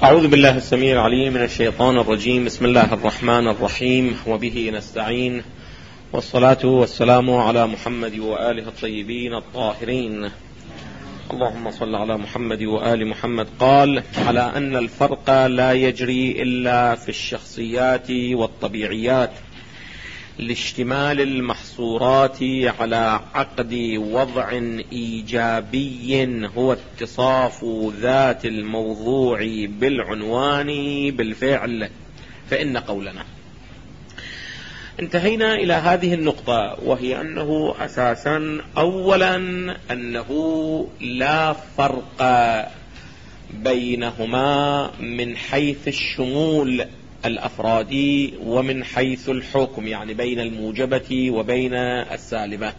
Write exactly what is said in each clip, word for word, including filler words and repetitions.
أعوذ بالله السميع العليم من الشيطان الرجيم. بسم الله الرحمن الرحيم، وبه نستعين، والصلاة والسلام على محمد وآله الطيبين الطاهرين. اللهم صل على محمد وآل محمد. قال: على أن الفرق لا يجري إلا في الشخصيات والطبيعيات، لاشتمال المحصورات على عقد وضع إيجابي هو اتصاف ذات الموضوع بالعنوان بالفعل. فإن قولنا انتهينا إلى هذه النقطة، وهي أنه أساسا أولا أنه لا فرق بينهما من حيث الشمول الأفرادي ومن حيث الحكم، يعني بين الموجبة وبين السالبة.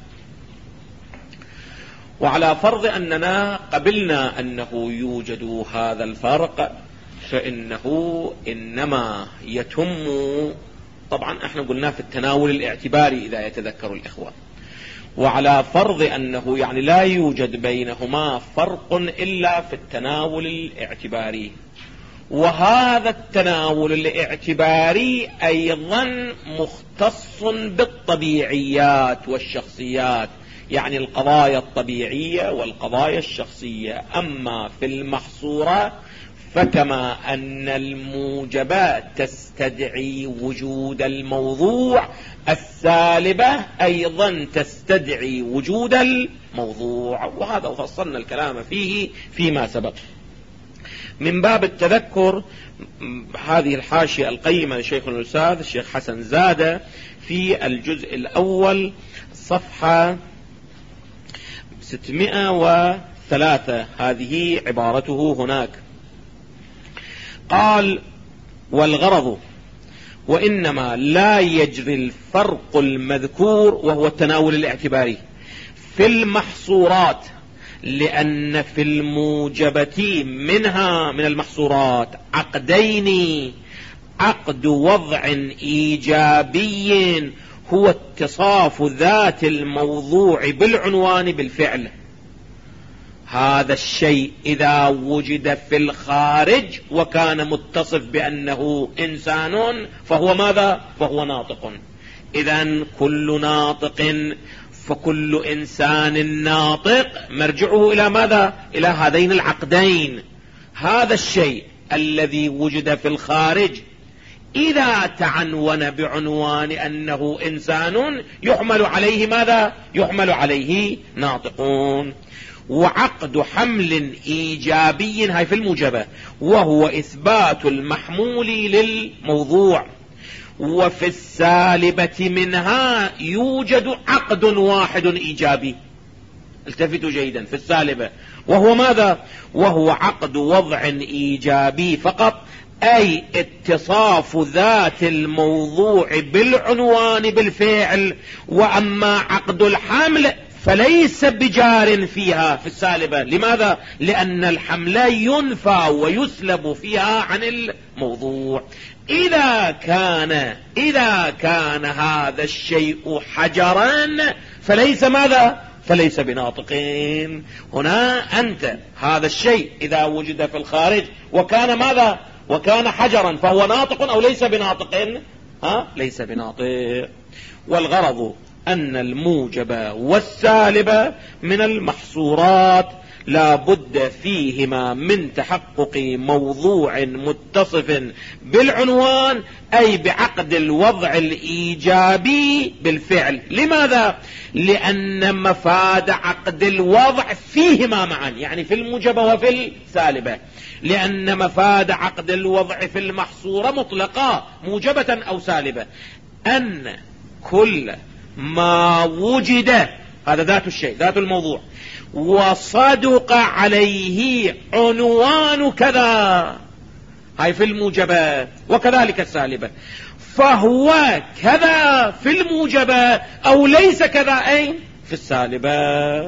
وعلى فرض أننا قبلنا أنه يوجد هذا الفرق، فإنه إنما يتم، طبعا احنا قلنا في التناول الاعتباري إذا يتذكر الإخوة. وعلى فرض أنه يعني لا يوجد بينهما فرق إلا في التناول الاعتباري، وهذا التناول الاعتباري أيضا مختص بالطبيعيات والشخصيات، يعني القضايا الطبيعية والقضايا الشخصية. أما في المحصورة فكما أن الموجبات تستدعي وجود الموضوع، السالبة أيضا تستدعي وجود الموضوع، وهذا فصلنا الكلام فيه فيما سبق. من باب التذكر، هذه الحاشية القيمة لشيخ الأستاذ الشيخ حسن زادة في الجزء الأول صفحة ستمائة وثلاثة، هذه عبارته هناك. قال: والغرض وإنما لا يجري الفرق المذكور، وهو التناول الاعتباري، في المحصورات، لأن في الموجبة منها من المحصورات عقدين: عقد وضع إيجابي هو اتصاف ذات الموضوع بالعنوان بالفعل. هذا الشيء إذا وجد في الخارج وكان متصف بأنه إنسان فهو ماذا؟ فهو ناطق. إذن كل ناطق فكل إنسان ناطق مرجعه إلى ماذا؟ إلى هذين العقدين. هذا الشيء الذي وجد في الخارج إذا تعنون بعنوان أنه إنسان يحمل عليه ماذا؟ يحمل عليه ناطقون. وعقد حمل إيجابي، هاي في الموجبة، وهو إثبات المحمول للموضوع. وفي السالبة منها يوجد عقد واحد إيجابي، التفتوا جيدا، في السالبة، وهو ماذا؟ وهو عقد وضع إيجابي فقط، أي اتصاف ذات الموضوع بالعنوان بالفعل. وأما عقد الحمل فليس بجار فيها في السالبة. لماذا؟ لأن الحمل ينفى ويسلب فيها عن الموضوع. إذا كان إذا كان هذا الشيء حجرا فليس ماذا؟ فليس بناطقين. هنا أنت هذا الشيء إذا وجد في الخارج وكان ماذا؟ وكان حجرا، فهو ناطق أو ليس بناطق؟ ها؟ ليس بناطق. والغرض أن الموجب والسالب من المحصورات لا بد فيهما من تحقق موضوع متصف بالعنوان، أي بعقد الوضع الإيجابي بالفعل. لماذا؟ لأن مفاد عقد الوضع فيهما معا، يعني في الموجبة وفي السالبة. لأن مفاد عقد الوضع في المحصورة مطلقة موجبة أو سالبة، أن كل ما وجد، هذا ذات الشيء، ذات الموضوع، وصدق عليه عنوان كذا، هاي في الموجبة، وكذلك السالبة، فهو كذا في الموجبة أو ليس كذا أين؟ في السالبة.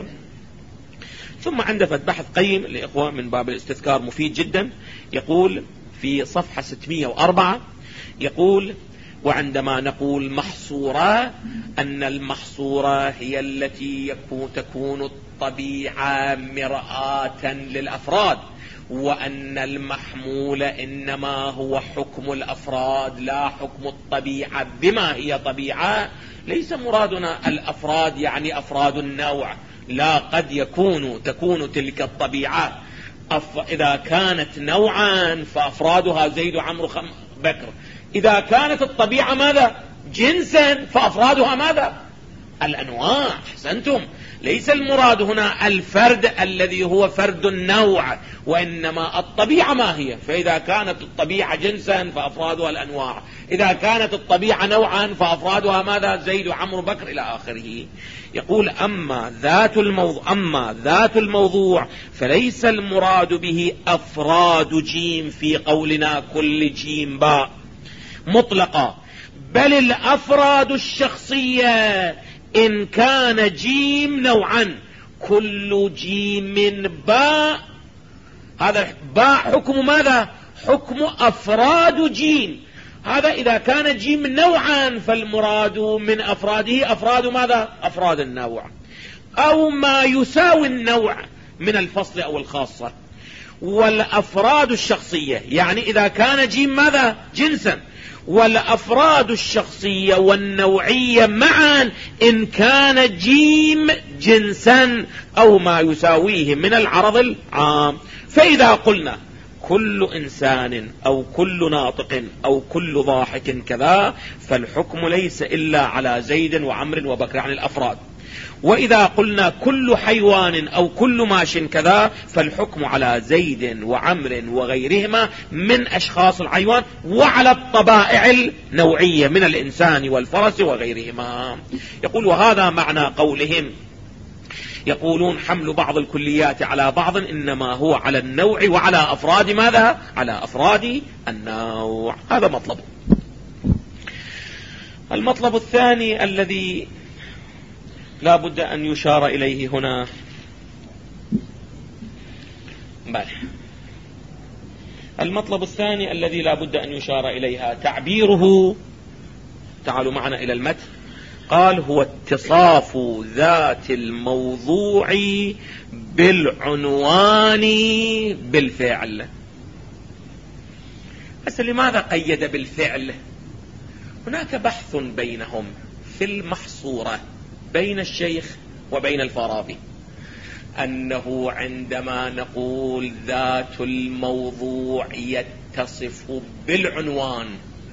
ثم عنده بحث قيم لإخوة من باب الاستذكار مفيد جدا، يقول في صفحة ستمائة وأربعة، يقول: وعندما نقول محصورة، أن المحصورة هي التي يكون تكون الطبيعة مرآة للأفراد، وأن المحمول إنما هو حكم الأفراد لا حكم الطبيعة بما هي طبيعة. ليس مرادنا الأفراد يعني أفراد النوع، لا، قد يكون تكون تلك الطبيعة إذا كانت نوعا فأفرادها زيد عمرو بكر، إذا كانت الطبيعة ماذا؟ جنسا فأفرادها ماذا؟ الأنواع. أحسنتم، ليس المراد هنا الفرد الذي هو فرد النوع، وإنما الطبيعة ما هي. فإذا كانت الطبيعة جنسا فأفرادها الأنواع، إذا كانت الطبيعة نوعا فأفرادها ماذا؟ زيد وعمرو بكر إلى آخره. يقول أما ذات الموضوع أما ذات الموضوع فليس المراد به أفراد جيم في قولنا كل جيم باء مطلقة، بل الأفراد الشخصية إن كان جيم نوعا. كل جيم باء، هذا باء حكم ماذا؟ حكم أفراد جيم. هذا إذا كان جيم نوعا فالمراد من أفراده أفراد ماذا؟ أفراد النوع أو ما يساوي النوع من الفصل أو الخاصة. والأفراد الشخصية يعني إذا كان جيم ماذا؟ جنسا. والأفراد الشخصية والنوعية معا إن كان جيم جنسا أو ما يساويه من العرض العام. فإذا قلنا كل إنسان أو كل ناطق أو كل ضاحك كذا فالحكم ليس إلا على زيد وعمر وبكر عن الأفراد. وإذا قلنا كل حيوان أو كل ماش كذا فالحكم على زيد وعمر وغيرهما من أشخاص الحيوان وعلى الطبائع النوعية من الإنسان والفرس وغيرهما. يقول وهذا معنى قولهم، يقولون حمل بعض الكليات على بعض إنما هو على النوع وعلى أفراد ماذا؟ على أفراد النوع. هذا مطلب. المطلب الثاني الذي لا بد أن يشار إليه هنا، بل المطلب الثاني الذي لا بد أن يشار إليها تعبيره. تعالوا معنا إلى المتن. قال هو اتصاف ذات الموضوع بالعنوان بالفعل. بس لماذا قيد بالفعل؟ هناك بحث بينهم في المحصورة بين الشيخ وبين الفارابي، أنه عندما نقول ذات الموضوع يتصف بالعنوان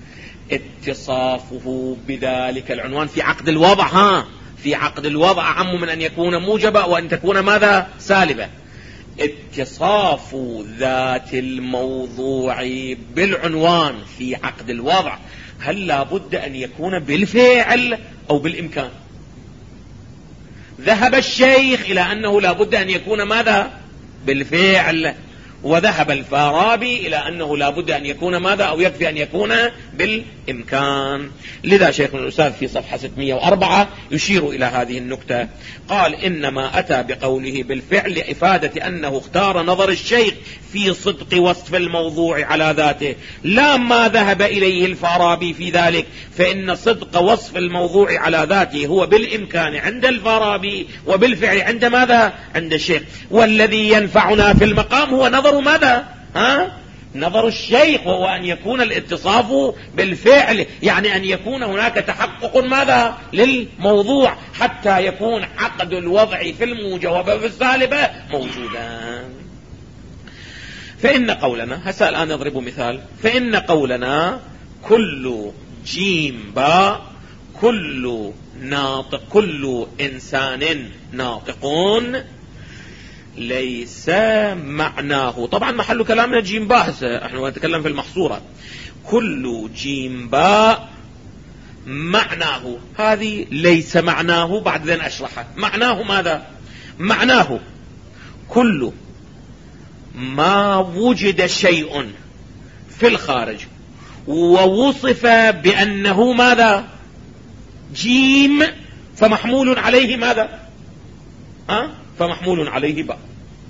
اتصافه بذلك العنوان في عقد الوضع، ها في عقد الوضع أعم من أن يكون موجبة وأن تكون ماذا؟ سالبة. اتصاف ذات الموضوع بالعنوان في عقد الوضع هل لا بد أن يكون بالفعل أو بالإمكان؟ ذهب الشيخ إلى أنه لا بد أن يكون ماذا؟ بالفعل، وذهب الفارابي إلى أنه لا بد أن يكون ماذا؟ أو يكفي أن يكون بالإمكان. لذا شيخ الأستاذ في صفحة ستمائة وأربعة يشير إلى هذه النكتة. قال إنما أتى بقوله بالفعل إفادة أنه اختار نظر الشيخ في صدق وصف الموضوع على ذاته لا ما ذهب إليه الفارابي في ذلك، فإن صدق وصف الموضوع على ذاته هو بالإمكان عند الفارابي وبالفعل عند ماذا؟ عند الشيخ. والذي ينفعنا في المقام هو نظر ماذا؟ ها؟ نظر الشيخ، وهو أن يكون الاتصاف بالفعل، يعني أن يكون هناك تحقق ماذا؟ للموضوع حتى يكون عقد الوضع في الموجبة وفي السالبة موجودا. فإن قولنا هسا الآن نضرب مثال. فإن قولنا كل جيم باء كل ناطق كل إنسان ناطقون ليس معناه، طبعا محل كلامنا جيم باء، احنا نتكلم في المحصورة. كل جيم باء معناه، هذه ليس معناه بعد ذن أشرحه. معناه ماذا؟ معناه كل ما وجد شيء في الخارج ووصف بأنه ماذا؟ جيم فمحمول عليه ماذا؟ ها؟ فمحمول عليه باء.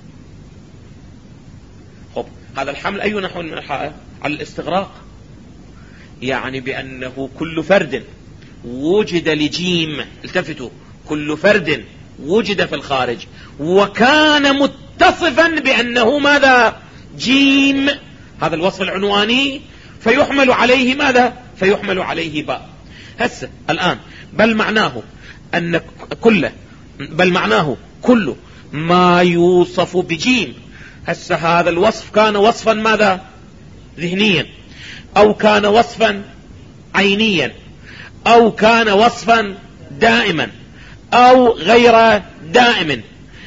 خب هذا الحمل أي نحو من الحائل؟ على الاستغراق، يعني بأنه كل فرد وجد لجيم، التفتوا، كل فرد وجد في الخارج وكان متصفا بأنه ماذا؟ جيم، هذا الوصف العنواني، فيحمل عليه ماذا؟ فيحمل عليه باء. هسه الآن بل معناه أن كل بل معناه كل ما يوصف بجيم. هسه هذا الوصف كان وصفا ماذا؟ ذهنيا، أو كان وصفا عينيا، أو كان وصفا دائما، أو غير دائم،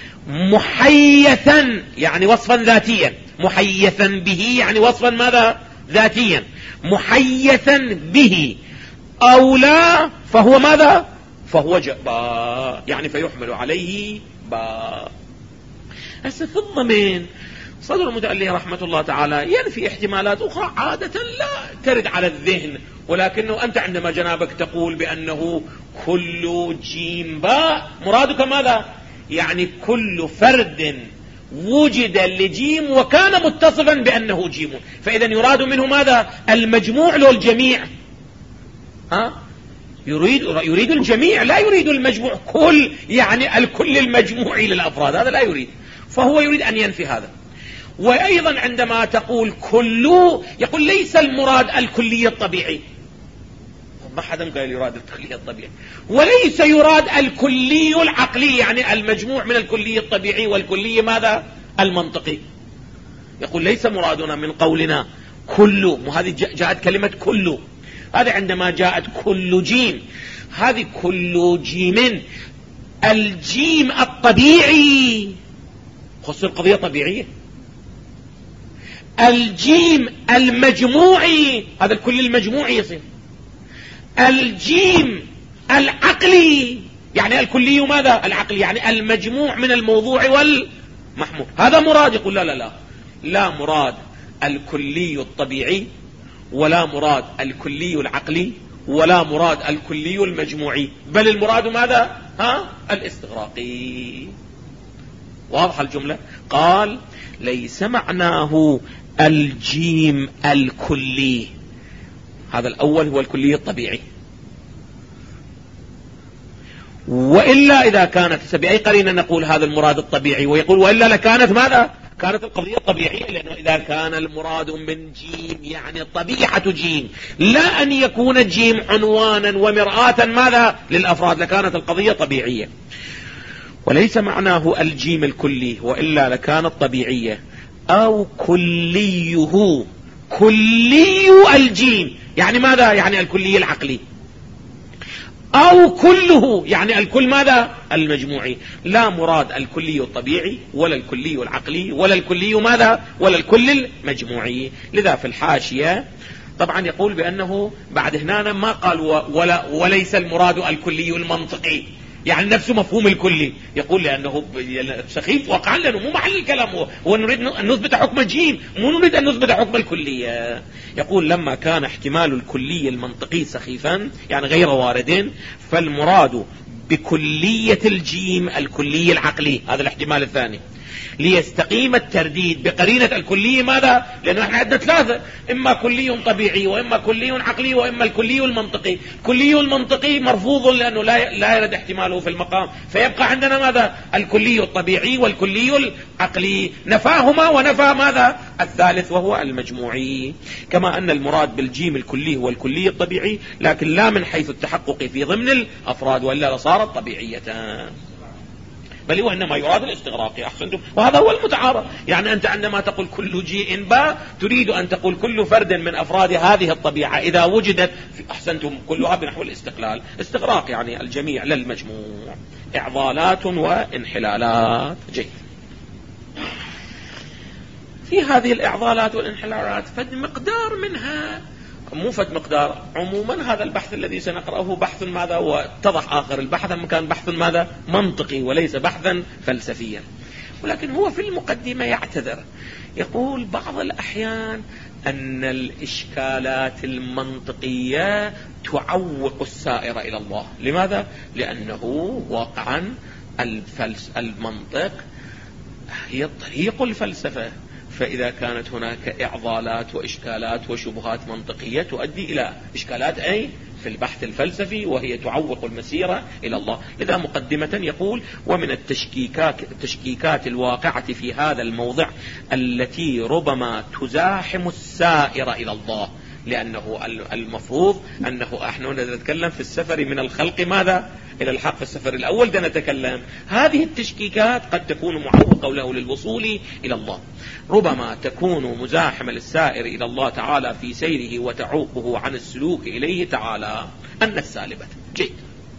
محيثا يعني وصفا ذاتيا، محيثا به يعني وصفا ماذا؟ ذاتيا، محيثا به أو لا فهو ماذا؟ فهو باء، يعني فيحمل عليه باء. هسه في الضمن صدر المتألي رحمة الله تعالى ينفي احتمالات أخرى عادة لا ترد على الذهن، ولكنه أنت عندما جنابك تقول بأنه كل جيم باء، مرادك ماذا؟ يعني كل فرد وجد لجيم وكان متصفا بأنه جيم، فإذا يراد منه ماذا؟ المجموع لو الجميع؟ ها؟ يريد يريد الجميع، لا يريد المجموع كل، يعني الكل المجموعي للأفراد، هذا لا يريد، فهو يريد أن ينفي هذا. وأيضا عندما تقول كل، يقول ليس المراد الكلية الطبيعي، ما حدا قال يراد الكلية الطبيعي، وليس يراد الكلي العقلي، يعني المجموع من الكلي الطبيعي والكلي ماذا؟ المنطقي. يقول ليس مرادنا من قولنا كل، وهذه جاءت كلمة كل، هذه عندما جاءت كل جيم، هذه كل جيم، الجيم الطبيعي خص القضية طبيعية، الجيم المجموعي هذا الكل المجموعي يصير، الجيم العقلي يعني الكلي ماذا؟ العقلي، يعني المجموع من الموضوع والمحمول، هذا مراد. يقول لا لا لا لا مراد الكلي الطبيعي، ولا مراد الكلي العقلي، ولا مراد الكلي المجموعي، بل المراد ماذا؟ ها؟ الاستغراقي. واضح الجملة؟ قال ليس معناه الجيم الكلي، هذا الأول هو الكلي الطبيعي، وإلا إذا كانت بأي قرينة نقول هذا المراد الطبيعي، ويقول وإلا لكانت ماذا؟ كانت القضية طبيعية، لأنه إذا كان المراد من جيم يعني طبيعة جيم، لا أن يكون جيم عنوانا ومرآة ماذا؟ للأفراد، لكانت القضية طبيعية. وليس معناه الجيم الكلي، وإلا لكانت طبيعية، أو كليه، كلي الجيم يعني ماذا؟ يعني الكلي العقلي، أو كله يعني الكل ماذا؟ المجموعي. لا مراد الكلي الطبيعي ولا الكلي العقلي ولا الكلي ماذا؟ ولا الكل المجموعي. لذا في الحاشية طبعا يقول بأنه بعد هنا ما قال ولا وليس المراد الكلي المنطقي، يعني نفسه مفهوم الكلي، يقول لأنه سخيف وقعا، لأنه مو محل الكلام، هو, هو نريد أن نثبت حكم الجيم، مو نريد أن نثبت حكم الكلية. يقول لما كان احتمال الكلي المنطقي سخيفا يعني غير وارد، فالمراد بكلية الجيم الكلي العقلي، هذا الاحتمال الثاني، ليستقيم الترديد بقرينة الكلي ماذا؟ لأنه احنا عندنا ثلاثة، إما كلي طبيعي، وإما كلي عقلي، وإما الكلي المنطقي. الكلي المنطقي مرفوض لأنه لا لا يرد احتماله في المقام، فيبقى عندنا ماذا؟ الكلي الطبيعي والكلي العقلي، نفاهما ونفى ماذا؟ الثالث وهو المجموعي. كما أن المراد بالجيم الكلي هو الكلي الطبيعي، لكن لا من حيث التحقق في ضمن الأفراد، وإلا لصارت طبيعية، بل هو إنما يراد الاستغراقي. أحسنتم، وهذا هو المتعارض. يعني أنت عندما تقول كل جيء باء تريد أن تقول كل فرد من أفراد هذه الطبيعة إذا وجدت، أحسنتم، كلها بنحو الاستقلال، استغراق يعني الجميع للمجموع، إعضالات وانحلالات. جيد. في هذه الإعضالات والانحلالات فد مقدار منها، مو فد مقدار، عموما هذا البحث الذي سنقرأه بحث ماذا؟ واتضح آخر البحث أنه كان بحث ماذا؟ منطقي وليس بحثا فلسفيا. ولكن هو في المقدمة يعتذر، يقول بعض الأحيان أن الإشكالات المنطقية تعوق السائر إلى الله. لماذا؟ لأنه واقعا الفلس المنطق هي طريق الفلسفة، فإذا كانت هناك إعضالات وإشكالات وشبهات منطقية تؤدي إلى إشكالات أي في البحث الفلسفي، وهي تعوق المسيرة إلى الله. لذا مقدمة يقول: ومن التشكيكات, التشكيكات الواقعة في هذا الموضع التي ربما تزاحم السائر إلى الله، لأنه المفروض أنه احنا نتكلم في السفر من الخلق ماذا إلى الحق. في السفر الأول ده نتكلم هذه التشكيكات قد تكون معوقة له للوصول إلى الله، ربما تكون مزاحمة للسائر إلى الله تعالى في سيره وتعوقه عن السلوك إليه تعالى أن السالبة. جيد.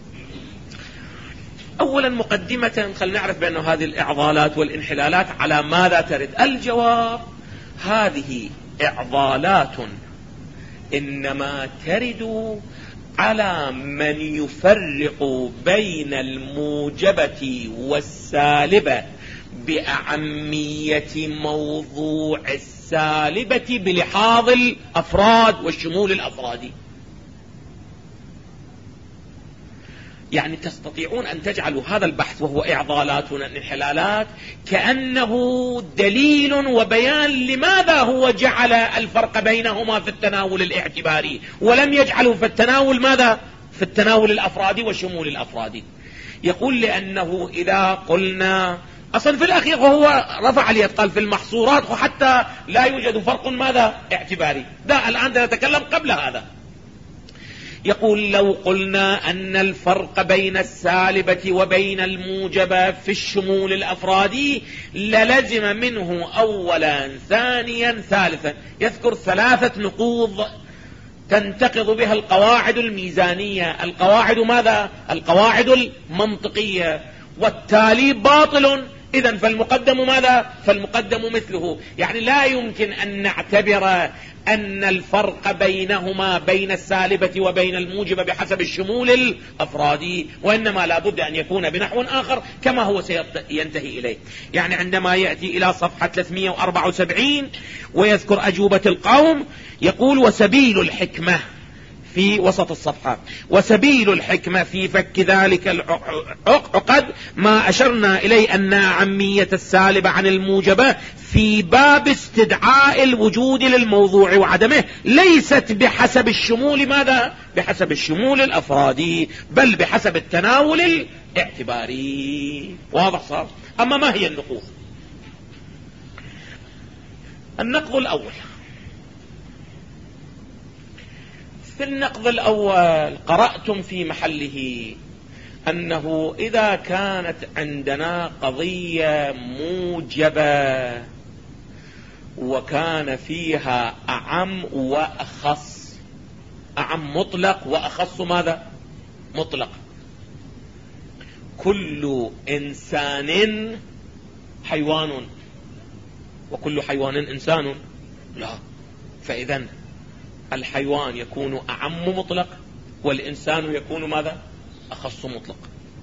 أولا مقدمة خلينا نعرف بأن هذه الإعضالات والانحلالات على ماذا ترد. الجواب: هذه إعضالات إنما ترد على من يفرق بين الموجبة والسالبة بأهمية موضوع السالبة بلحاظ الأفراد والشمول الأفرادي. يعني تستطيعون أن تجعلوا هذا البحث وهو إعضالات وانحلالات كأنه دليل وبيان لماذا هو جعل الفرق بينهما في التناول الاعتباري، ولم يجعله في التناول ماذا في التناول الأفرادي والشمول الأفرادي. يقول: لأنه إذا قلنا أصلا في الأخير وهو رفع اليد قال في المحصورات وحتى لا يوجد فرق ماذا اعتباري. ده الآن نتكلم قبل هذا. يقول: لو قلنا أن الفرق بين السالبة وبين الموجبة في الشمول الأفرادي للزم منه أولا ثانيا ثالثا. يذكر ثلاثة نقوض تنتقض بها القواعد الميزانية، القواعد ماذا؟ القواعد المنطقية، والتالي باطل. إذن فالمقدم ماذا؟ فالمقدم مثله. يعني لا يمكن أن نعتبر أن الفرق بينهما بين السالبة وبين الموجبة بحسب الشمول الأفرادي، وإنما لا بد أن يكون بنحو آخر كما هو سينتهي إليه. يعني عندما يأتي إلى صفحة ثلاثمئة وأربعة وسبعين ويذكر أجوبة القوم يقول: وسبيل الحكمة في وسط الصفحة، وسبيل الحكمة في فك ذلك العقد ما أشرنا إليه أن عمية السالبة عن الموجبة في باب استدعاء الوجود للموضوع وعدمه ليست بحسب الشمول ماذا؟ بحسب الشمول الأفرادي، بل بحسب التناول الاعتباري. واضح صار؟ أما ما هي النقوض؟ النقض الأول: في النقض الأول قرأتم في محله أنه إذا كانت عندنا قضية موجبة وكان فيها أعم وأخص، أعم مطلق وأخص ماذا؟ مطلق. كل إنسان حيوان وكل حيوان إنسان؟ لا. فإذن الحيوان يكون أعم مطلق والإنسان يكون ماذا؟ أخص مطلق.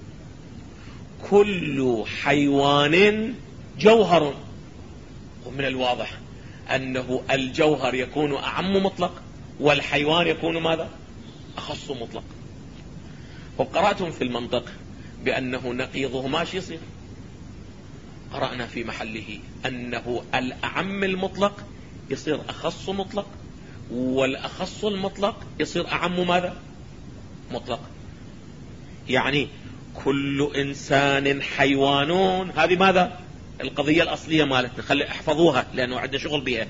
كل حيوان جوهر، ومن الواضح أنه الجوهر يكون أعم مطلق والحيوان يكون ماذا؟ أخص مطلق. وقرأتم في المنطق بأنه نقيضه ماشي يصير. قرأنا في محله أنه الأعم المطلق يصير أخص مطلق، والأخص المطلق يصير أعم ماذا؟ مطلق. يعني كل إنسان حيوانون، هذه ماذا؟ القضية الأصلية مالتنا، خلي احفظوها لأنه عندنا شغل بها.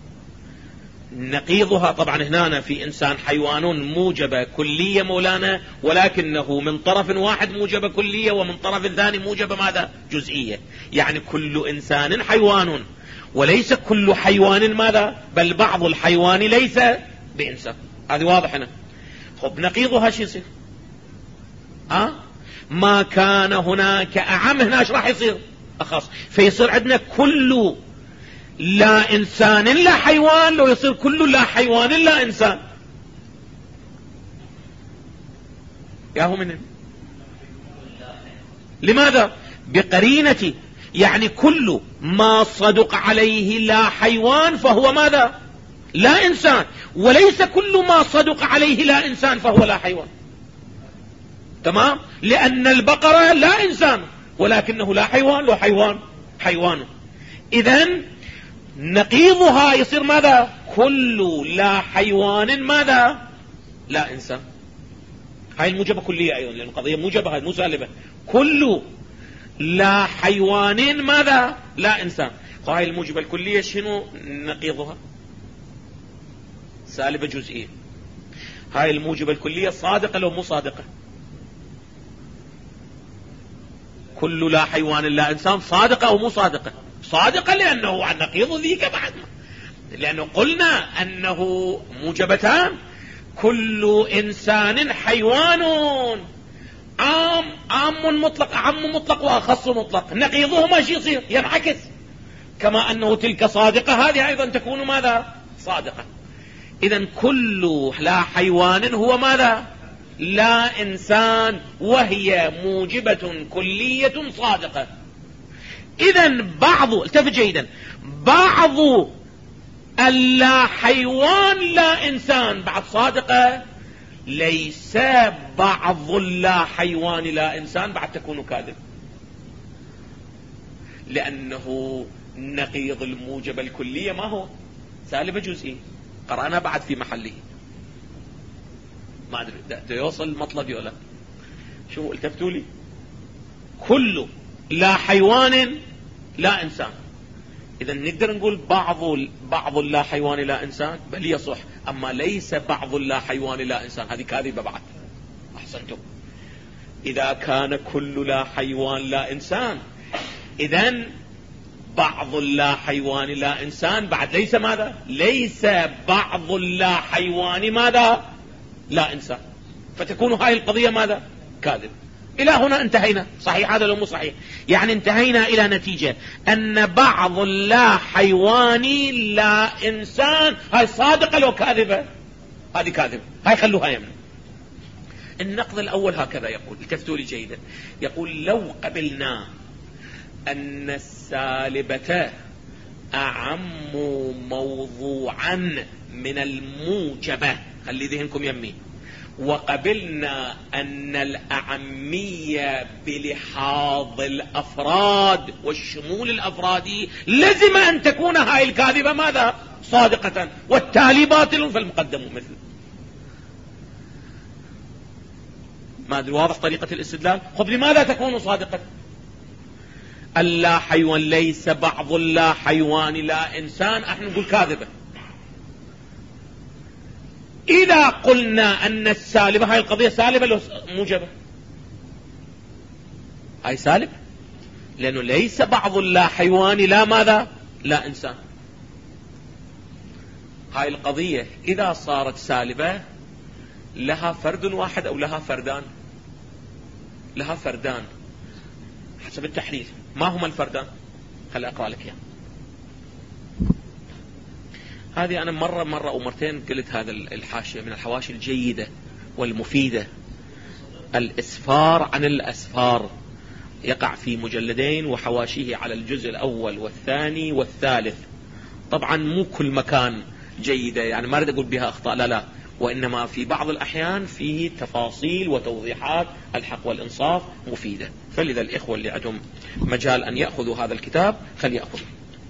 نقيضها طبعا هنا في إنسان حيوانون موجبة كلية مولانا، ولكنه من طرف واحد موجبة كلية ومن طرف ثاني موجبة ماذا؟ جزئية. يعني كل إنسان حيوان وليس كل حيوان ماذا؟ بل بعض الحيوان ليس بإنسان. هذه واضح هنا. خب نقيضها شو يصير؟ أه؟ ما كان هناك أعم هنا ايش راح يصير؟ أخص. فيصير عندنا كل لا إنسان لا حيوان، لو يصير كل لا حيوان لا إنسان. ياهو منين؟ لماذا؟ بقرينة. يعني كل ما صدق عليه لا حيوان فهو ماذا؟ لا إنسان، وليس كل ما صدق عليه لا إنسان فهو لا حيوان. تمام؟ لأن البقرة لا إنسان ولكنه لا حيوان، لو حيوان حيوان. إذن نقيضها يصير ماذا؟ كل لا حيوان ماذا؟ لا إنسان. هاي الموجبة كلية أيضا، لأن القضية موجبة، هاي مو سالبة. كل لا حيوان ماذا؟ لا إنسان. هاي الموجبة الكلية شنو نقيضها؟ سالبة جزئية. هاي الموجبة الكلية صادقة لو مو صادقة؟ كل لا حيوان لا إنسان صادقة أو مو صادقة؟ صادقة، لأنه عن نقيض ذيك بعد، لأنه قلنا أنه موجبتان. كل إنسان حيوان عام، عام مطلق، عام مطلق وأخص مطلق. نقيضهما شي يصير؟ ينعكس. كما أنه تلك صادقة، هذه أيضا تكون ماذا؟ صادقة. إذن كل لا حيوان هو ماذا؟ لا إنسان، وهي موجبة كلية صادقة. إذن بعض، التفت جيدا، بعض اللا حيوان لا إنسان بعد صادقة، ليس بعض اللا حيوان لا إنسان بعد تكون كاذب، لأنه نقيض الموجبة الكلية ما هو؟ سالبة جزئي. قرأنا بعد في محله، ما أدري ده يوصل مطلبي ولا شو؟ التفتوا لي. كل لا حيوان لا إنسان. إذا نقدر نقول بعض بعض لا حيوان لا إنسان، بل يصح. أما ليس بعض لا حيوان لا إنسان، هذه كاذبة بعد. أحسنتم. إذا كان كل لا حيوان لا إنسان، إذن بعض لا حيوان لا إنسان بعد ليس ماذا؟ ليس بعض لا حيوان ماذا؟ لا إنسان. فتكون هاي القضية ماذا؟ كاذب. إلى هنا انتهينا. صحيح هذا لو مو صحيح؟ يعني انتهينا إلى نتيجة أن بعض لا حيوان لا إنسان هاي صادقة لو كاذبة؟ هذه كاذبة. هاي خلوها يمنا. النقد الأول هكذا يقول، التفتوا لي جيدا، يقول لو قبلنا أن السالبة أعم موضوعا من الموجبة، خلي ذهنكم يمي، وقبلنا أن الأعمية بلحاظ الأفراد والشمول الأفرادي لزم أن تكون هاي الكاذبة ماذا؟ صادقة، والتالي باطل فالمقدم مثل. ما أدري واضح طريقة الاستدلال؟ خذ لماذا تكون صادقة؟ اللا حيوان ليس بعض اللا حيوان لا إنسان، احنا نقول كاذبة. إذا قلنا أن السالبة، هاي القضية سالبة لو موجبة؟ هاي سالب، لأنه ليس بعض اللا حيوان لا ماذا؟ لا إنسان. هاي القضية إذا صارت سالبة لها فرد واحد أو لها فردان؟ لها فردان حسب التحليل. ما هما الفردان؟ خلي أقرأ لك يعني. هذه أنا مرة مرة أو مرتين قلت هذا الحاشية من الحواشي الجيدة والمفيدة. الإسفار عن الأسفار يقع في مجلدين وحواشيه على الجزء الأول والثاني والثالث. طبعا مو كل مكان جيدة، يعني ما أريد أقول بها أخطاء، لا لا، وإنما في بعض الأحيان فيه تفاصيل وتوضيحات الحق والإنصاف مفيدة. فلذا الإخوة اللي عندهم مجال أن يأخذوا هذا الكتاب فليأخذوا.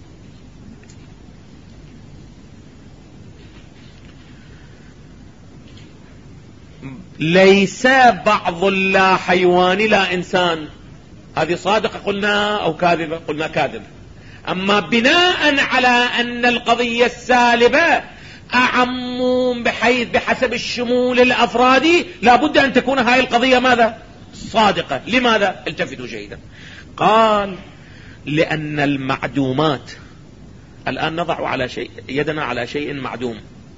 ليس بعض لا حيوان لا إنسان، هذه صادقة قلنا أو كاذبة؟ قلنا كاذبة. أما بناء على أن القضية السالبة أعم بحيث بحسب الشمول الأفرادي، لابد أن تكون هاي القضية ماذا؟ صادقة. لماذا؟ التفتوا جيدا. قال لأن المعدومات، الآن نضع على شيء يدنا على شيء معدوم،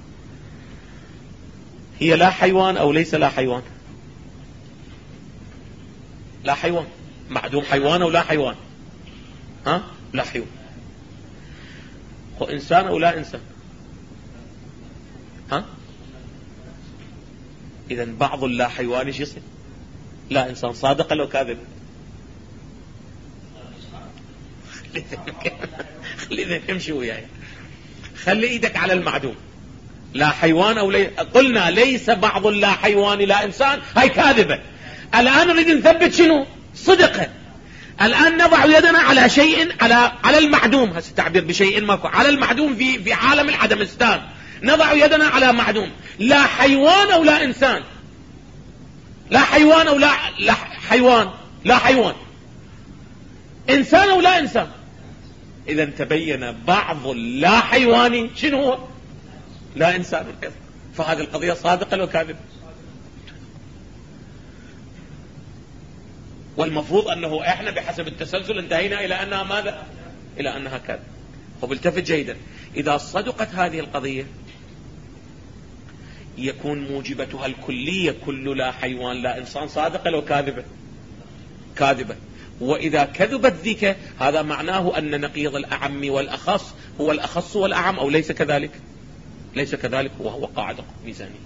هي لا حيوان أو ليس لا حيوان؟ لا حيوان. معدوم حيوان أو لا حيوان؟ ها؟ لا حيوان. هو إنسان أو لا إنسان؟ ها؟ إذن بعض اللا حيوان ايش يصير؟ لا إنسان. صادقة لو كاذب؟ خلي نمشي وياي. خلي ايدك على المعدوم. لا حيوان أو لي... قلنا ليس بعض لا حيوان لا إنسان، هاي كاذبة. الآن نريد نثبت شنو؟ صدقة. الآن نضع يدنا على شيء، على على المعدوم، هذا التعبير بشيء ماكو، على المعدوم في في عالم العدمستان، نضع يدنا على معدوم، لا حيوان أو لا إنسان، لا حيوان أو لا لا حيوان، لا حيوان، إنسان أو لا إنسان. إذا تبين بعض اللا حيواني شنو هو؟ لا إنسان. فهذه القضية صادقة لو كاذبة؟ والمفروض أنه إحنا بحسب التسلسل انتهينا إلى أنها ماذا؟ إلى أنها كاذبة. وبالتفت جيدا، إذا صدقت هذه القضية يكون موجبتها الكلية كل لا حيوان لا إنسان صادقة لو كاذبة؟ كاذبة. وإذا كذبت ذيك هذا معناه أن نقيض الأعم والأخص هو الأخص والأعم، أو ليس كذلك؟ ليس كذلك، وهو قاعدة ميزانية.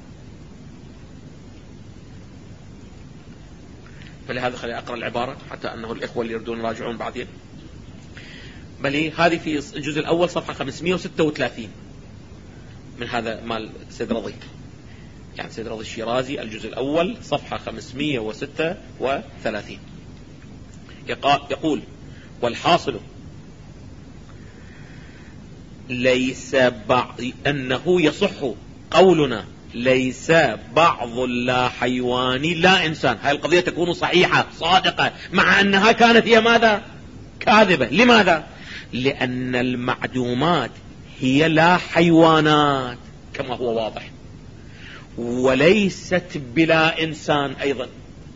فلهذا خلي أقرأ العبارة حتى أنه الإخوة اللي يردون راجعون بعدين. بل هذه في الجزء الأول صفحة خمسمائة وستة وثلاثين من هذا مال سيد رضي، يعني سيد رضي الشيرازي، الجزء الأول صفحة خمسمائة وستة وثلاثين. يقول: والحاصل ليس بعض أنه يصح قولنا ليس بعض لا حيوان لا إنسان. هاي القضية تكون صحيحة صادقة مع أنها كانت هي ماذا؟ كاذبة. لماذا؟ لأن المعدومات هي لا حيوانات كما هو واضح، وليست بلا إنسان أيضا،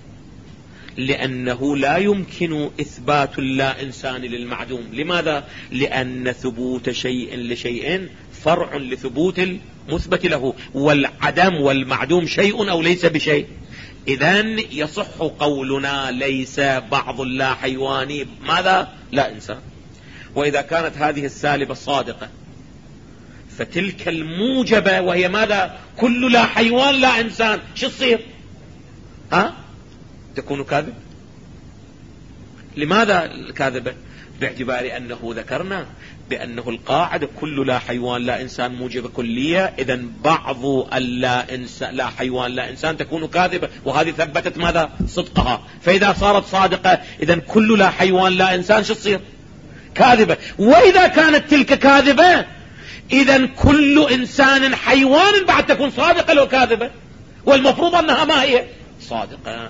لأنه لا يمكن إثبات اللا إنسان للمعدوم. لماذا؟ لأن ثبوت شيء لشيء فرع لثبوت المثبت له، والعدم والمعدوم شيء أو ليس بشيء. إذن يصح قولنا ليس بعض لا حيواني ماذا؟ لا إنسان. وإذا كانت هذه السالبة صادقة فتلك الموجبة وهي ماذا؟ كل لا حيوان لا إنسان، شو تصير؟ ها؟ تكون كاذب. لماذا كاذبة؟ باعتبار أنه ذكرنا بأنه القاعدة كل لا حيوان لا إنسان موجبة كلية، إذن بعض اللا إنسان لا حيوان لا إنسان تكون كاذبة، وهذه ثبتت ماذا؟ صدقها. فإذا صارت صادقة إذن كل لا حيوان لا إنسان شو تصير؟ كاذبة. وإذا كانت تلك كاذبة إذن كل إنسان حيوان بعد تكون صادقة لو كاذبة، والمفروض أنها ما هي؟ صادقة.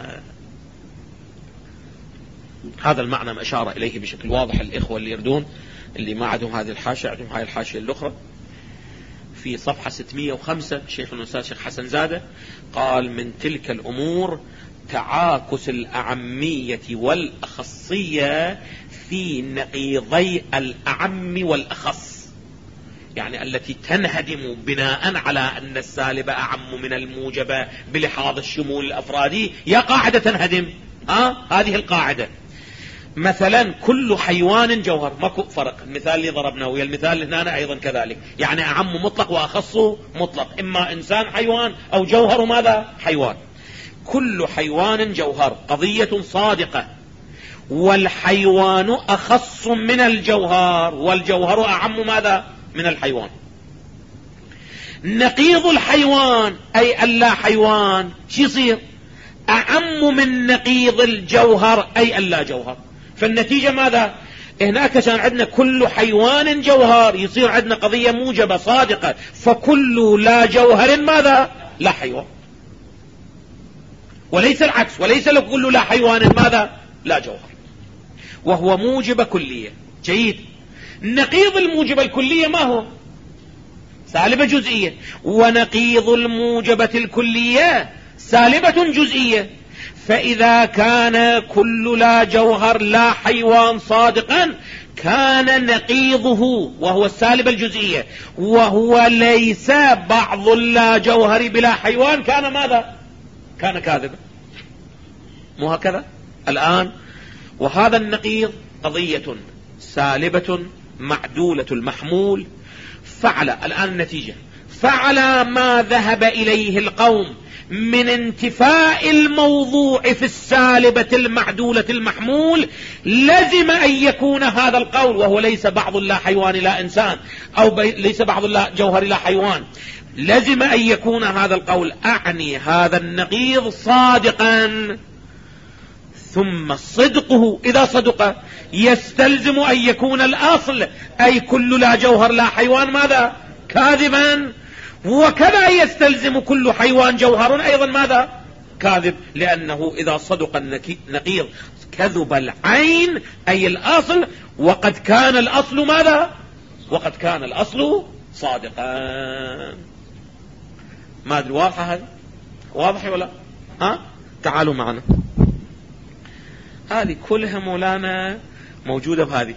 هذا المعنى ما أشار إليه بشكل واضح الإخوة اللي يردون، اللي ما عندهم هذه الحاشية، عندهم هاي الحاشية الأخرى في صفحة ستمائة وخمسة. شيخ الأستاذ شيخ حسن زادة قال: من تلك الأمور تعاكس الأعمية والأخصية في نقيضي الأعم والأخص، يعني التي تنهدم بناء على أن السالبة أعم من الموجبة بلحاظ الشمول الأفرادي. يا قاعدة تنهدم، آه هذه القاعدة. مثلا كل حيوان جوهر، ماكو فرق. المثال اللي ضربناه ويا المثال هنا أيضا كذلك، يعني أعم مطلق وأخص مطلق، إما إنسان حيوان أو جوهر ماذا؟ حيوان. كل حيوان جوهر قضية صادقة، والحيوان أخص من الجوهر، والجوهر أعم ماذا؟ من الحيوان. نقيض الحيوان أي اللا حيوان شو يصير؟ أعم من نقيض الجوهر أي اللا جوهر. فالنتيجة ماذا؟ هناك كان عندنا كل حيوان جوهر، يصير عندنا قضية موجبة صادقة، فكل لا جوهر ماذا؟ لا حيوان. وليس العكس، وليس كل لا حيوان ماذا؟ لا جوهر، وهو موجبة كلية. جيد. نقيض الموجبة الكلية ما هو؟ سالبة جزئية. ونقيض الموجبة الكلية سالبة جزئية. فإذا كان كل لا جوهر لا حيوان صادقا كان نقيضه وهو السالبة الجزئية، وهو ليس بعض لا جوهر بلا حيوان كان ماذا؟ كان كاذبا. مو هكذا الآن؟ وهذا النقيض قضية سالبة معدولة المحمول. فعل الآن النتيجة، فعل ما ذهب إليه القوم من انتفاء الموضوع في السالبة المعدولة المحمول، لزم أن يكون هذا القول، وهو ليس بعض لا حيوان لا إنسان، أو ليس بعض لا جوهر لا حيوان، لزم أن يكون هذا القول أعني هذا النقيض صادقا، ثم صدقه إذا صدق يستلزم أن يكون الأصل أي كل لا جوهر لا حيوان ماذا؟ كاذبا. وكذا يستلزم كل حيوان جوهر أيضا ماذا؟ كاذب، لأنه إذا صدق النقيض كذب العين أي الأصل، وقد كان الأصل ماذا؟ وقد كان الأصل صادقا. ما أدري واضحة هذه؟ واضح ولا ها؟ تعالوا معنا، هذه كلها مولانا موجودة بهذه.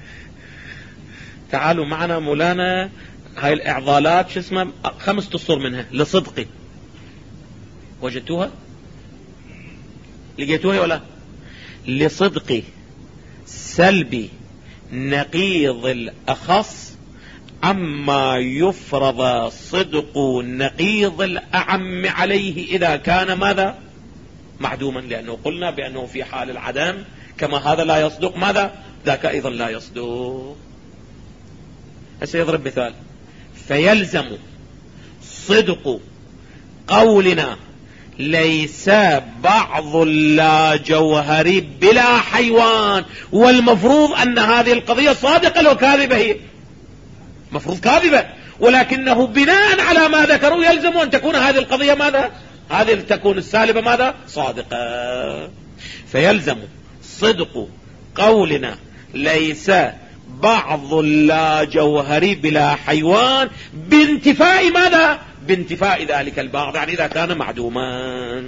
تعالوا معنا مولانا، هاي الإعضالات شو اسمها؟ خمس تصور منها لصدقي، وجدتوها؟ لقيتوها ولا؟ لصدقي سلبي نقيض الأخص عما يفرض صدق نقيض الأعم عليه إذا كان ماذا؟ معدوما، لأنه قلنا بأنه في حال العدم كما هذا لا يصدق ماذا؟ ذاك أيضا لا يصدق. هسه يضرب مثال: فيلزم صدق قولنا ليس بعض اللا جوهر بلا حيوان. والمفروض أن هذه القضية صادقة لو كاذبة، هي مفروض كاذبة، ولكنه بناء على ما ذكروا يلزم أن تكون هذه القضية ماذا؟ هذه تكون السالبة ماذا؟ صادقة. فيلزم صدق قولنا ليس بعض اللا جوهر بلا حيوان بانتفاء ماذا؟ بانتفاء ذلك البعض، يعني إذا كان معدوما.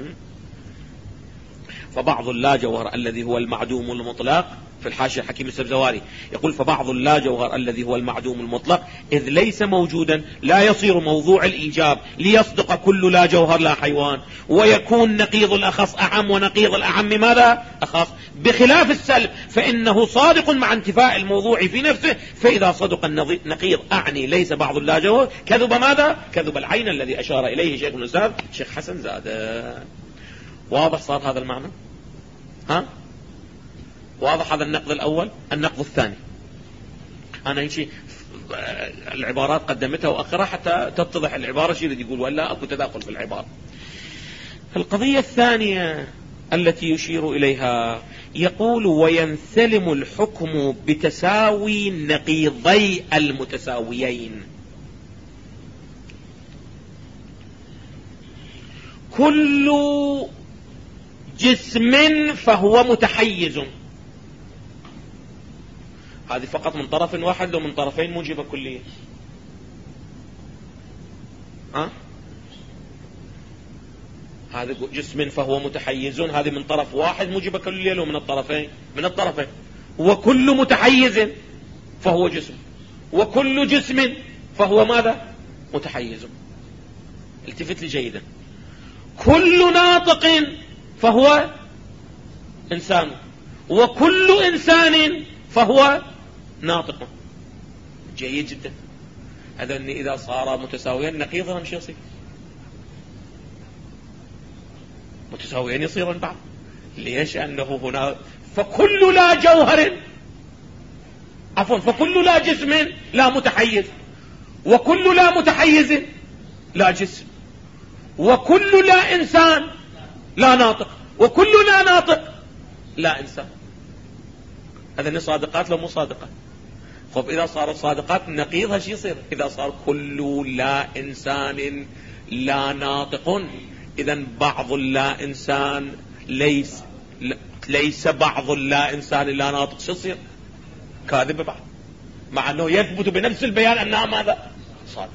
فبعض اللا جوهر الذي هو المعدوم المطلق، في الحاشية حكيم السبزواري يقول: فبعض اللا جوهر الذي هو المعدوم المطلق إذ ليس موجودا لا يصير موضوع الإيجاب ليصدق كل لا جوهر لا حيوان، ويكون نقيض الأخص أعم ونقيض الأعم ماذا؟ أخص، بخلاف السلب فإنه صادق مع انتفاء الموضوع في نفسه. فإذا صدق النقيض أعني ليس بعض اللا جوهر كذب ماذا؟ كذب العين الذي أشار إليه شيخ الأستاذ شيخ حسن زادة. واضح صار هذا المعنى؟ ها؟ واضح هذا النقد الأول. النقد الثاني، أنا هيك العبارات قدمتها وأخرها حتى تتضح العبارة شيء يقول، ولا أكو تداخل في العبارة. القضية الثانية التي يشير إليها يقول: وينثلم الحكم بتساوي نقيضي المتساويين. كل جسم فهو متحيز، هذه فقط من طرف واحد، لو من طرفين موجبة كلية. ها؟ هذا جسم فهو متحيز، هذه من طرف واحد موجبة كلية، لو من الطرفين من الطرفين. وكل متحيز فهو جسم، وكل جسم فهو ماذا؟ متحيز. التفت لي جيدا: كل ناطق فهو إنسان، وكل إنسان فهو ناطق. جيد جدا. هذا أني إذا صار متساويين نقيضا مش يصير متساويين يصيرون بعض. ليش؟ أنه هنا فكل لا جوهر عفوا فكل لا جسم لا متحيز، وكل لا متحيز لا جسم، وكل لا إنسان لا ناطق، وكل لا ناطق لا إنسان. هذا صادقات لو مو صادقة؟ طب إذا صارت صادقات نقيضها شي يصير؟ إذا صار كل لا إنسان لا ناطق، إذن بعض اللا إنسان ليس ليس بعض اللا إنسان لا ناطق، شو يصير؟ كاذبة بعض، مع أنه يثبت بنفس البيان أنها ماذا؟ صادق.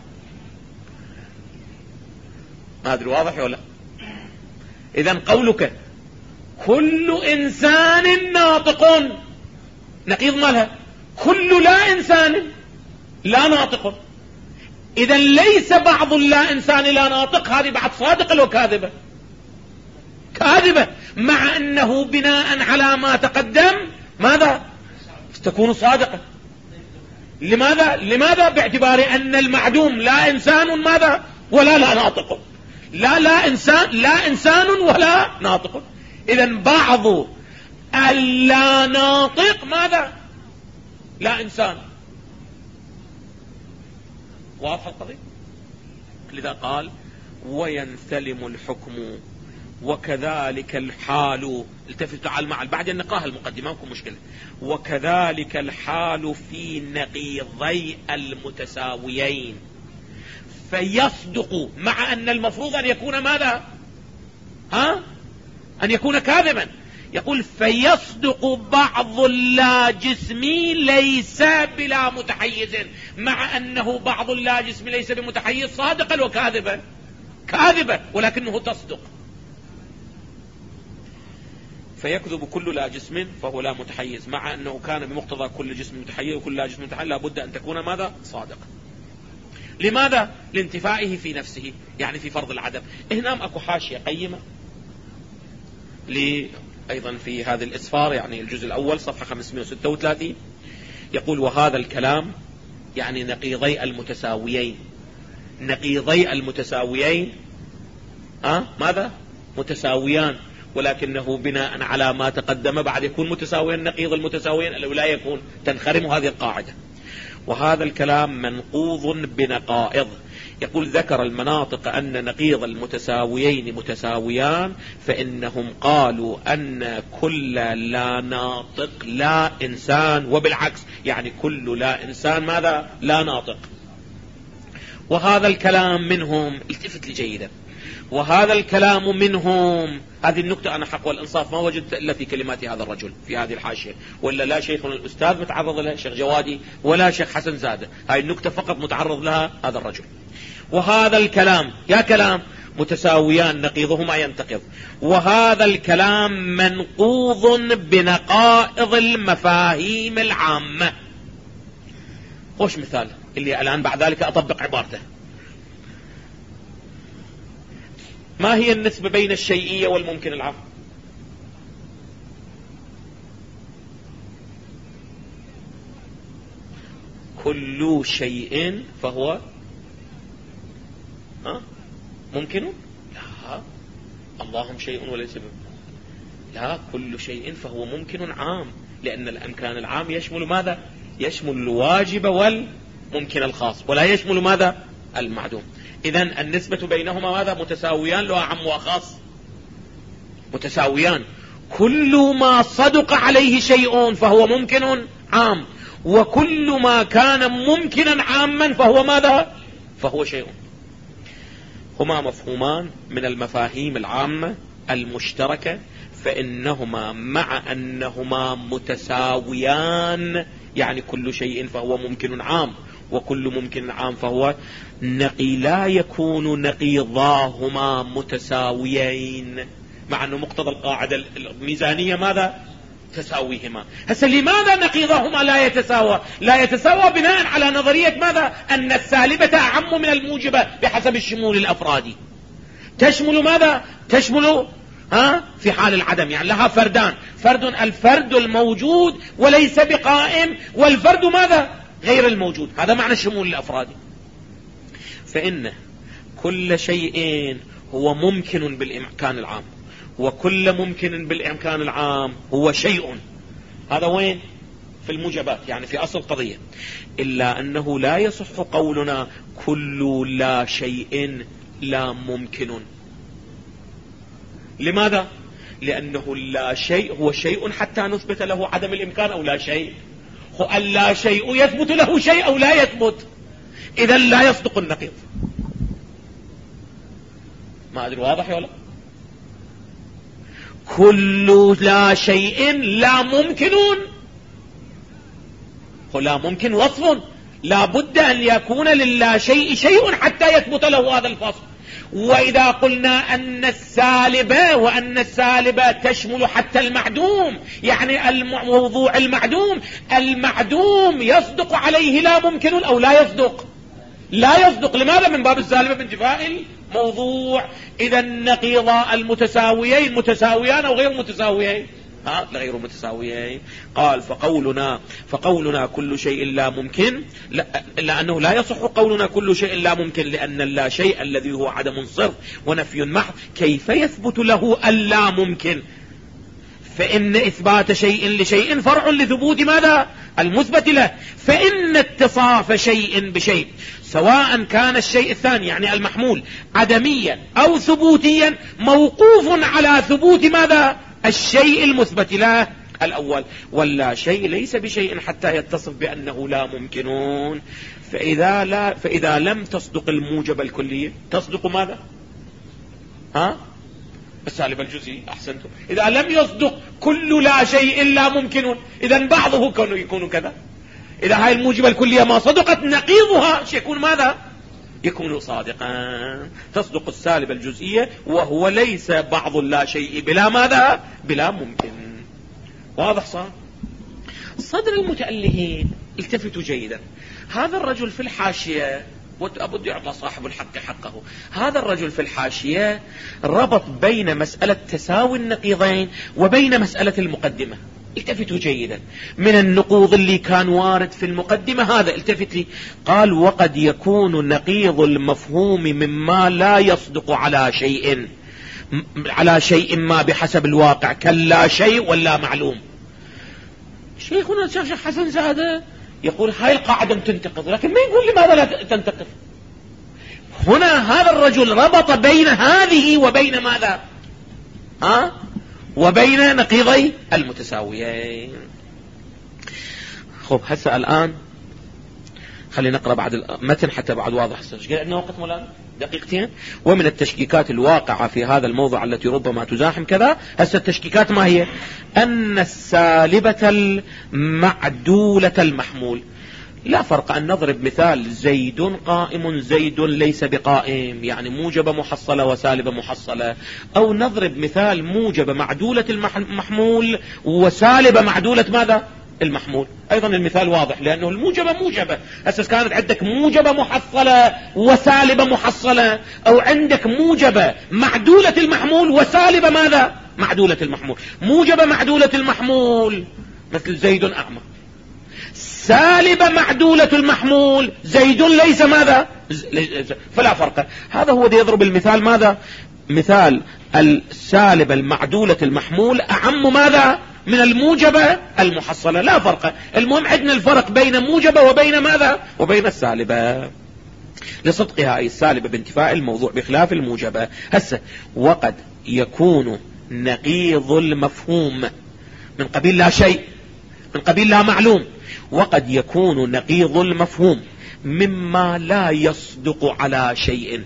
ما أدري واضح ولا؟ إذن قولك كل إنسان ناطق نقيض مالها كل لا إنسان لا ناطق. إذا ليس بعض اللا إنسان لا ناطق، هذه بعد صادقة لو كاذبة؟ كاذبة، مع أنه بناء على ما تقدم ماذا؟ تكون صادقة. لماذا؟ لماذا؟ باعتبار أن المعدوم لا إنسان ماذا؟ ولا لا ناطق. لا لا إنسان لا إنسان ولا ناطق. إذا بعض اللا ناطق ماذا؟ لا إنسان. واضح القضية؟ لذا قال: وينثلم الحكم وكذلك الحال، التفت تعال مع بعد نقراها المقدمة ماكو مشكلة. وكذلك الحال في نقيضي المتساويين، فيصدق مع أن المفروض أن يكون ماذا؟ ها؟ أن يكون كاذبا. يقول فيصدق بعض اللا جسمي ليس بلا متحيز، مع أنه بعض اللا جسمي ليس بمتحيز صادقا وكاذبا، كاذبا ولكنه تصدق. فيكذب كل لا جسم فهو لا متحيز، مع أنه كان بمقتضى كل جسم متحيز وكل لا جسم متحيز لابد أن تكون ماذا؟ صادقا. لماذا؟ لانتفائه في نفسه، يعني في فرض العدم. هنا أكو حاشية قيمة لي أيضا في هذا الإسفار، يعني الجزء الأول صفحة خمسمائة وستة وثلاثين، يقول وهذا الكلام يعني نقيضي المتساويين. نقيضي المتساويين أه؟ ماذا؟ متساويان، ولكنه بناء على ما تقدم بعد يكون متساويا. نقيض المتساويين أو لا يكون، تنخرم هذه القاعدة. وهذا الكلام منقوض بنقائض. يقول ذكر المناطق أن نقيض المتساويين متساويان، فإنهم قالوا أن كل لا ناطق لا إنسان، وبالعكس يعني كل لا إنسان ماذا؟ لا ناطق. وهذا الكلام منهم، التفت لي جيدا، وهذا الكلام منهم. هذه النكتة أنا حق والإنصاف ما وجدت إلا في كلمات هذا الرجل في هذه الحاشية، ولا لا شيخنا الأستاذ متعرض لها شيخ جوادي ولا شيخ حسن زادة، هاي النكتة فقط متعرض لها هذا الرجل. وهذا الكلام يا كلام متساويان نقيضهما ينتقض، وهذا الكلام منقوض بنقائض المفاهيم العامة. خوش مثال اللي الآن بعد ذلك أطبق عبارته. ما هي النسبة بين الشيئية والممكن العام؟ كل شيء فهو ها ممكن؟ لا، اللهم شيء وليس بممكن. لا، كل شيء فهو ممكن عام، لأن الأمكان العام يشمل ماذا؟ يشمل الواجب والممكن الخاص، ولا يشمل ماذا؟ المعدوم. إذن النسبة بينهما ماذا؟ متساويان، لو عام وخاص متساويان. كل ما صدق عليه شيء فهو ممكن عام، وكل ما كان ممكنا عاما فهو ماذا؟ فهو شيء. هما مفهومان من المفاهيم العامة المشتركة، فإنهما مع أنهما متساويان، يعني كل شيء فهو ممكن عام وكل ممكن عام فهو نقي، لا يكون نقيضاهما متساويين، مع أنه مقتضى القاعدة الميزانية ماذا؟ تساويهما. هسه لماذا نقيضاهما لا يتساوى؟ لا يتساوى بناء على نظرية ماذا؟ أن السالبة أعم من الموجبة بحسب الشمول الأفرادي. تشمل ماذا؟ تشمل ها في حال العدم، يعني لها فردان، فرد الفرد الموجود وليس بقائم، والفرد ماذا؟ غير الموجود. هذا معنى الشمول الأفرادي. فإن كل شيء هو ممكن بالإمكان العام، وكل ممكن بالإمكان العام هو شيء. هذا وين؟ في الموجبات، يعني في أصل القضية. إلا أنه لا يصح قولنا كل لا شيء لا ممكن. لماذا؟ لأنه لا شيء هو شيء حتى نثبت له عدم الإمكان أو لا شيء. اللا شيء يثبت له شيء أو لا يثبت، إذا لا يصدق النقيض. ما أدري واضح ولا؟ كل لا شيء لا ممكن، لا ممكن وصف، لا بد أن يكون للا شيء شيء حتى يثبت له هذا الفصل. وإذا قلنا أن السالبة وأن السالبة تشمل حتى المعدوم، يعني الموضوع المعدوم، المعدوم يصدق عليه لا ممكن أو لا يصدق؟ لا يصدق. لماذا؟ من باب السالبة بانتفاء الموضوع. إذا النقيض المتساويين متساويان أو غير متساويين؟ ها غير متساويين. قال فقولنا فقولنا كل شيء لا ممكن، لا إلا أنه لا يصح قولنا كل شيء لا ممكن، لأن اللا شيء الذي هو عدم صرف ونفي محض كيف يثبت له اللا ممكن؟ فإن إثبات شيء لشيء فرع لثبوت ماذا؟ المثبت له. فإن اتصاف شيء بشيء سواء كان الشيء الثاني يعني المحمول عدميا أو ثبوتيا موقوف على ثبوت ماذا؟ الشيء المثبت له الأول. ولا شيء ليس بشيء حتى يتصف بأنه لا ممكنون. فإذا, لا فإذا لم تصدق الموجب الكلية تصدق ماذا؟ ها؟ السالب الجزئي. أحسنتم. إذا لم يصدق كل لا شيء إلا ممكنون إذا بعضه كونه يكون كذا. إذا هاي الموجبة الكلية ما صدقت نقيضها يكون ماذا؟ يكون صادقا. تصدق السالب الجزئية وهو ليس بعض لا شيء بلا ماذا؟ بلا ممكن. واضح صار؟ صدر المتألهين التفتوا جيدا. هذا الرجل في الحاشية وأبد يعطى صاحب الحق حقه. هذا الرجل في الحاشية ربط بين مسألة تساوي النقيضين وبين مسألة المقدمة. التفتوا جيدا. من النقوض اللي كان وارد في المقدمة هذا التفت لي قال وقد يكون نقيض المفهوم مما لا يصدق على شيء على شيء ما بحسب الواقع كلا شيء ولا معلوم. شيخنا الشيخ حسن زاده يقول هاي القاعدة تنتقض لكن ما يقول لماذا لا تنتقض. هنا هذا الرجل ربط بين هذه وبين ماذا؟ ها؟ وبين نقيضي المتساويين. خب هسه الآن خلينا نقرأ بعد المتن حتى بعد واضح. عندنا وقت مولانا دقيقتين. ومن التشكيكات الواقعة في هذا الموضوع التي ربما تزاحم كذا. هسه التشكيكات ما هي؟ أن السالبة المعدولة المحمول. لا فرق أن نضرب مثال زيد قائم زيد ليس بقائم يعني موجبة محصلة وسالبة محصلة. أو نضرب مثال موجبة معدولة المحمول وسالبة معدولة ماذا؟ المحمول. أيضا المثال واضح لأنه الموجبة موجبة. هسه كانت عندك موجبة محصلة وسالبة محصلة أو عندك موجبة معدولة المحمول وسالبة ماذا؟ معدولة المحمول. موجبة معدولة المحمول مثل زيد أعمى. سالبة معدولة المحمول زيد ليس ماذا؟ فلا فرق. هذا هو يضرب المثال ماذا؟ مثال السالبة المعدولة المحمول أعم ماذا؟ من الموجبة المحصلة. لا فرق. المهم عندنا الفرق بين موجبة وبين ماذا؟ وبين السالبة لصدقها أي السالبة بانتفاء الموضوع بخلاف الموجبة. هسه وقد يكون نقيض المفهوم من قبيل لا شيء من قبيل لا معلوم. وقد يكون نقيض المفهوم مما لا يصدق على شيء.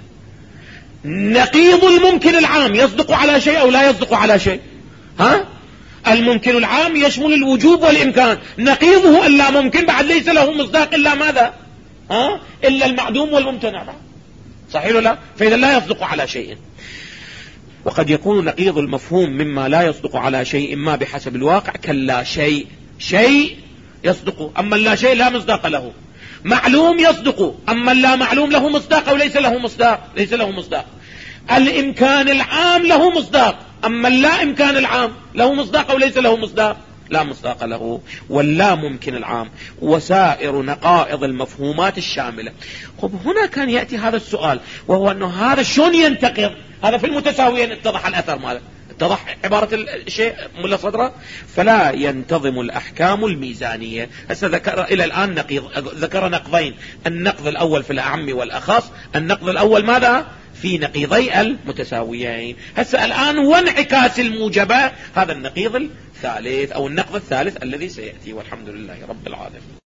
نقيض الممكن العام يصدق على شيء أو لا يصدق على شيء؟ ها؟ الممكن العام يشمل الوجوب والإمكان. نقيضه ألا ممكن بعد ليس له مصداق إلا ماذا؟ ها؟ إلا المعدوم والممتنع. صحيح ولا؟ فإذا لا يصدق على شيء. وقد يكون نقيض المفهوم مما لا يصدق على شيء ما بحسب الواقع كلا شيء. شيء يصدق أما لا شيء لا مصداق له. معلوم يصدق أما لا معلوم له مصداق أو ليس له مصداق ليس له مصداق. الإمكان العام له مصداق أما اللا إمكان العام له مصداق أو ليس له مصداق لا مصداق له. واللا ممكن العام وسائر نقائض المفهومات الشاملة. خب هنا كان يأتي هذا السؤال وهو أنه هذا شلون ينتقض؟ هذا في المتساويين اتضح الأثر ماله اتضح عبارة الشيء ملا صدره. فلا ينتظم الأحكام الميزانية. هسه ذكر إلى الآن نقيض ذكر نقضين. النقض الأول في الأعم والأخص. النقض الأول ماذا؟ في نقيضي المتساويين. هسه الآن وانعكاس الموجبة هذا النقيض الثالث أو النقض الثالث الذي سيأتي والحمد لله رب العالمين.